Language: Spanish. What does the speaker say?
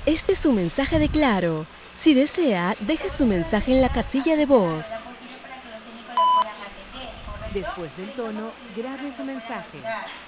Este es su mensaje de Claro. Si desea, deje su mensaje en la casilla de voz. Después del tono, grabe su mensaje.